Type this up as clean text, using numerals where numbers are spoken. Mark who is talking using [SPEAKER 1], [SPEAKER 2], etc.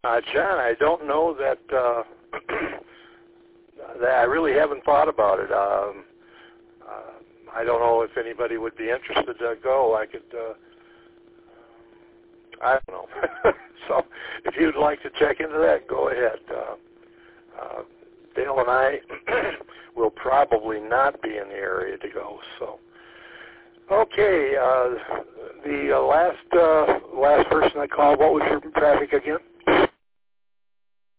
[SPEAKER 1] John, I don't know that, that I really haven't thought about it. I don't know if anybody would be interested to go. I could, I don't know. So if you'd like to check into that, go ahead. Dale and I will probably not be in the area to go. So, okay, the last person that called, what was your traffic again?